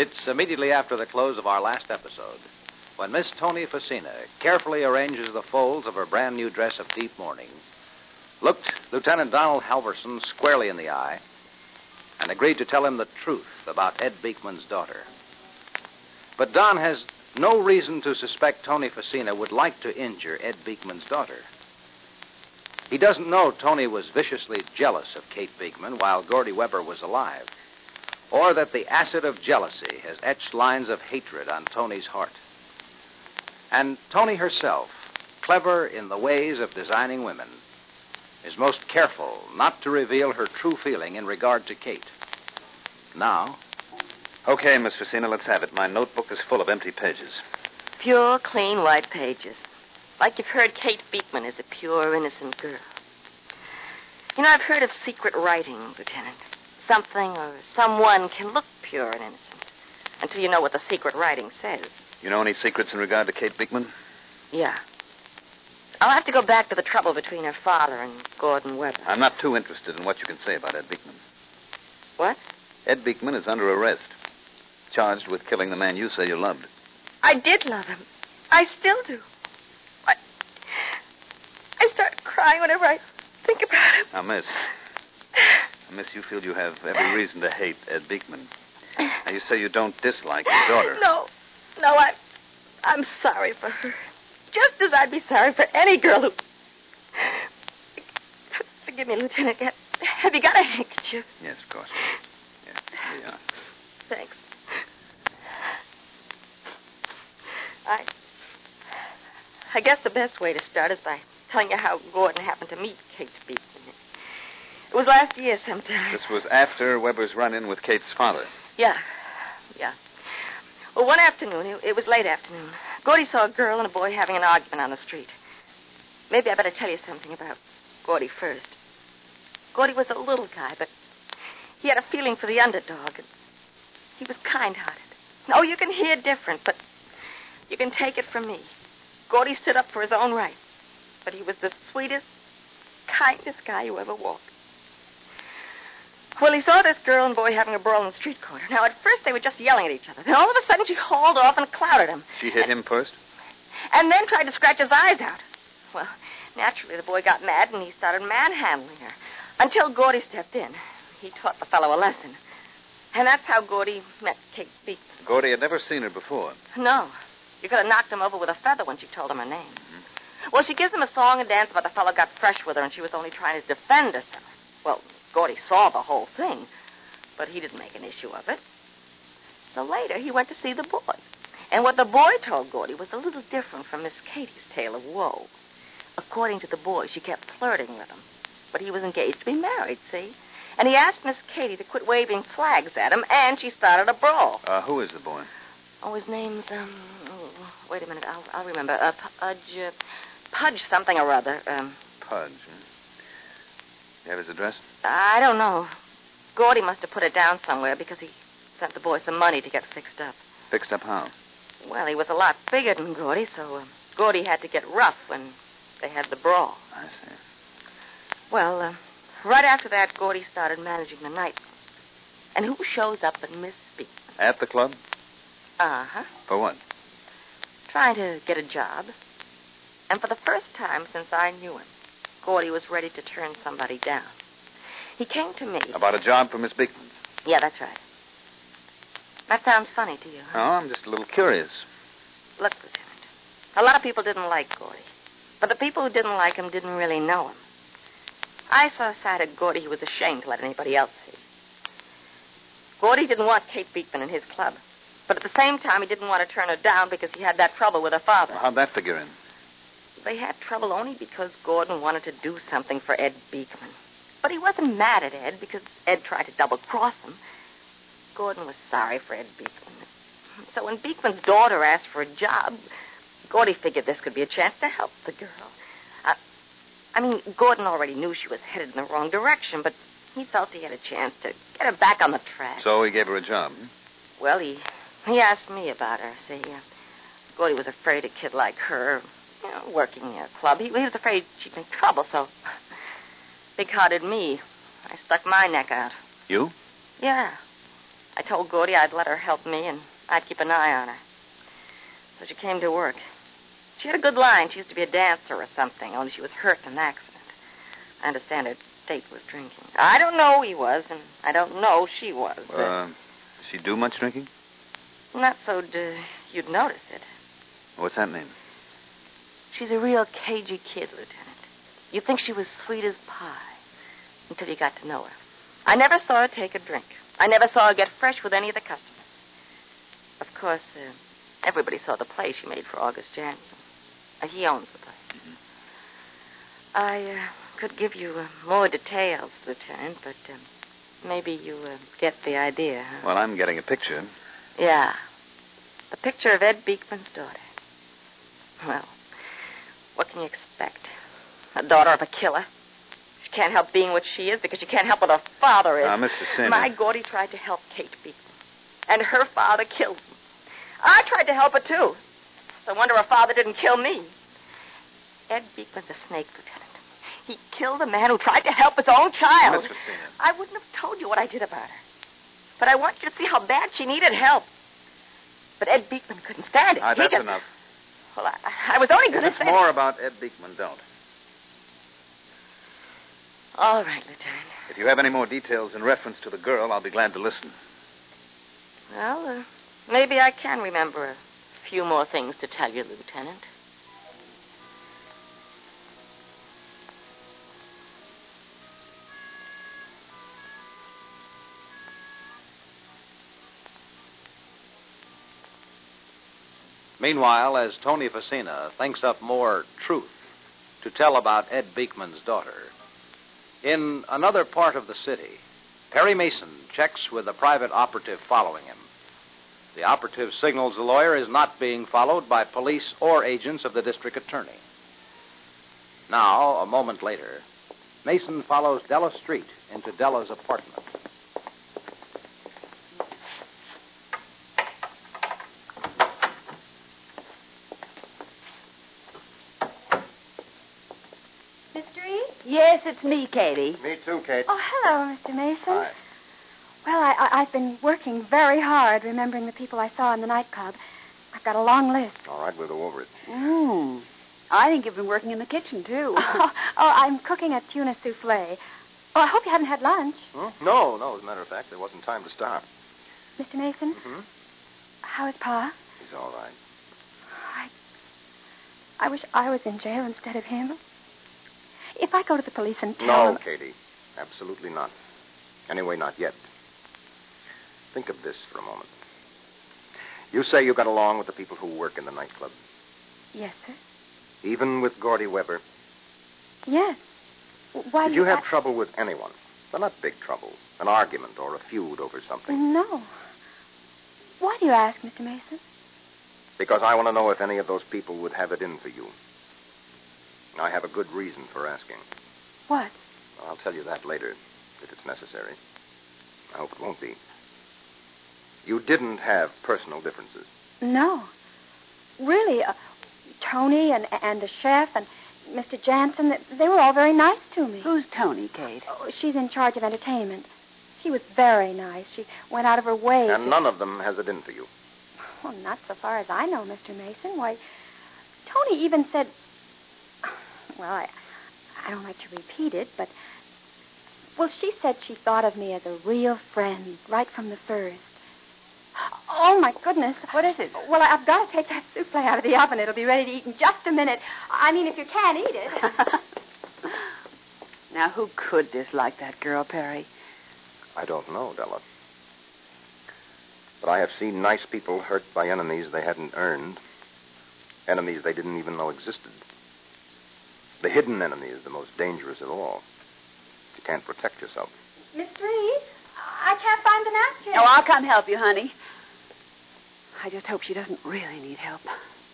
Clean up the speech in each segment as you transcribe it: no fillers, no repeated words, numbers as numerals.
It's immediately after the close of our last episode when Miss Tony Facina carefully arranges the folds of her brand new dress of deep mourning, looked Lieutenant Donald Halverson squarely in the eye, and agreed to tell him the truth about Ed Beekman's daughter. But Don has no reason to suspect Tony Facina would like to injure Ed Beekman's daughter. He doesn't know Tony was viciously jealous of Kate Beekman while Gordy Weber was alive, or that the acid of jealousy has etched lines of hatred on Tony's heart. And Tony herself, clever in the ways of designing women, is most careful not to reveal her true feeling in regard to Kate. Now... Okay, Miss Facina, let's have it. My notebook is full of empty pages. Pure, clean, white pages. Like you've heard Kate Beekman is a pure, innocent girl. You know, I've heard of secret writing, Lieutenant. Something or someone can look pure and innocent until you know what the secret writing says. You know any secrets in regard to Kate Beekman? Yeah. I'll have to go back to the trouble between her father and Gordon Weber. I'm not too interested in what you can say about Ed Beekman. What? Ed Beekman is under arrest, charged with killing the man you say you loved. I did love him. I still do. I start crying whenever I think about him. Now, Miss, you feel you have every reason to hate Ed Beekman. Now, you say you don't dislike his daughter. No, I'm sorry for her. Just as I'd be sorry for any girl who... Forgive me, Lieutenant. Have you got a handkerchief? Yes, of course. Yes, here you are. Thanks. I guess the best way to start is by telling you how Gordon happened to meet Kate Beekman. It was last year sometime. This was after Weber's run-in with Kate's father. Yeah. Well, one afternoon, it was late afternoon, Gordy saw a girl and a boy having an argument on the street. Maybe I better tell you something about Gordy first. Gordy was a little guy, but he had a feeling for the underdog. And he was kind-hearted. No, you can hear different, but you can take it from me. Gordy stood up for his own rights, but he was the sweetest, kindest guy you ever walked. Well, he saw this girl and boy having a brawl in the street corner. Now, at first, they were just yelling at each other. Then all of a sudden, she hauled off and clouted him. She hit him first? And then tried to scratch his eyes out. Well, naturally, the boy got mad, and he started manhandling her. Until Gordy stepped in. He taught the fellow a lesson. And that's how Gordy met Kate Beekman. Gordy had never seen her before. No. You could have knocked him over with a feather when she told him her name. Mm-hmm. Well, she gives him a song and dance about the fellow got fresh with her, and she was only trying to defend herself. Well, Gordy saw the whole thing, but he didn't make an issue of it. So later, he went to see the boy. And what the boy told Gordy was a little different from Miss Katie's tale of woe. According to the boy, she kept flirting with him. But he was engaged to be married, see? And he asked Miss Katie to quit waving flags at him, and she started a brawl. Who is the boy? Oh, his name's, wait a minute, I'll remember. Pudge something or other. Pudge, You have his address? I don't know. Gordy must have put it down somewhere because he sent the boy some money to get fixed up. Fixed up how? Well, he was a lot bigger than Gordy, so Gordy had to get rough when they had the brawl. I see. Well, right after that, Gordy started managing the night. And who shows up but Miss Beekman? At the club? Uh-huh. For what? Trying to get a job. And for the first time since I knew him, Gordy was ready to turn somebody down. He came to me. About a job for Miss Beekman? Yeah, that's right. That sounds funny to you, huh? No, I'm just a little curious. Look, Lieutenant, a lot of people didn't like Gordy. But the people who didn't like him didn't really know him. I saw a side of Gordy he was ashamed to let anybody else see. Gordy didn't want Kate Beekman in his club. But at the same time, he didn't want to turn her down because he had that trouble with her father. Well, how'd that figure in? They had trouble only because Gordon wanted to do something for Ed Beekman. But he wasn't mad at Ed because Ed tried to double-cross him. Gordon was sorry for Ed Beekman. So when Beekman's daughter asked for a job, Gordy figured this could be a chance to help the girl. Gordon already knew she was headed in the wrong direction, but he felt he had a chance to get her back on the track. So he gave her a job? Well, he asked me about her. See, Gordy was afraid a kid like her, working in a club, he was afraid she'd be in trouble, so big-hearted me. I stuck my neck out. You? Yeah. I told Gordy I'd let her help me and I'd keep an eye on her. So she came to work. She had a good line. She used to be a dancer or something, only she was hurt in an accident. I understand her date was drinking. I don't know he was, and I don't know she was. Does she do much drinking? Not so you'd notice it. What's that mean? She's a real cagey kid, Lieutenant. You'd think she was sweet as pie until you got to know her. I never saw her take a drink. I never saw her get fresh with any of the customers. Of course, everybody saw the play she made for August Jansen. He owns the place. Mm-hmm. I could give you more details, Lieutenant, but maybe you get the idea, huh? Well, I'm getting a picture. Yeah. The picture of Ed Beekman's daughter. Well, what can you expect? A daughter of a killer. She can't help being what she is because she can't help what her father is. Now, Mr. Simmons. My Gordy tried to help Kate Beekman, and her father killed him. I tried to help her, too. No wonder her father didn't kill me. Ed Beekman's a snake, Lieutenant. He killed a man who tried to help his own child. Mr. Simmons. I wouldn't have told you what I did about her. But I want you to see how bad she needed help. But Ed Beekman couldn't stand it. That's enough. Well, I was only going to If say... it's more about Ed Beekman, don't. All right, Lieutenant. If you have any more details in reference to the girl, I'll be glad to listen. Well, maybe I can remember a few more things to tell you, Lieutenant. Meanwhile, as Tony Facina thinks up more truth to tell about Ed Beekman's daughter, in another part of the city, Perry Mason checks with a private operative following him. The operative signals the lawyer is not being followed by police or agents of the district attorney. Now, a moment later, Mason follows Della Street into Della's apartment. Yes, it's me, Katie. Me too, Kate. Oh, hello, Mr. Mason. Hi. Well, I've been working very hard remembering the people I saw in the nightclub. I've got a long list. All right, we'll go over it. I think you've been working in the kitchen, too. I'm cooking a tuna souffle. Oh, I hope you haven't had lunch. No. As a matter of fact, there wasn't time to stop. Mr. Mason? Mm-hmm. How is Pa? He's all right. I wish I was in jail instead of him. If I go to the police and tell them... No, Katie. Absolutely not. Anyway, not yet. Think of this for a moment. You say you got along with the people who work in the nightclub. Yes, sir. Even with Gordy Weber? Yes. Why Did you have trouble with anyone? Well, not big trouble. An argument or a feud over something. No. Why do you ask, Mr. Mason? Because I want to know if any of those people would have it in for you. I have a good reason for asking. What? Well, I'll tell you that later, if it's necessary. I hope it won't be. You didn't have personal differences. No. Really, Tony and the chef and Mr. Jansen, they were all very nice to me. Who's Tony, Kate? Oh, she's in charge of entertainment. She was very nice. She went out of her way And none of them has it in for you. Well, not so far as I know, Mr. Mason. Why, Tony even said... Well, I don't like to repeat it, but... Well, she said she thought of me as a real friend right from the first. Oh, my goodness. What is it? Well, I've got to take that souffle out of the oven. It'll be ready to eat in just a minute. I mean, if you can't eat it. Now, who could dislike that girl, Perry? I don't know, Della. But I have seen nice people hurt by enemies they hadn't earned. Enemies they didn't even know existed. The hidden enemy is the most dangerous of all. You can't protect yourself. Miss Reed, I can't find the napkin. Oh, I'll come help you, honey. I just hope she doesn't really need help.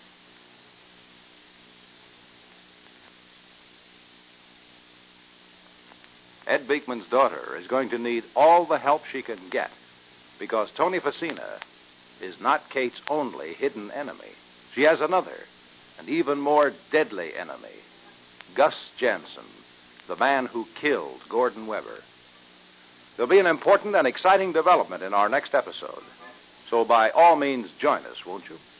Ed Beekman's daughter is going to need all the help she can get because Tony Facina is not Kate's only hidden enemy. She has another, an even more deadly enemy, Gus Jansen, the man who killed Gordon Weber. There'll be an important and exciting development in our next episode. So by all means, join us, won't you?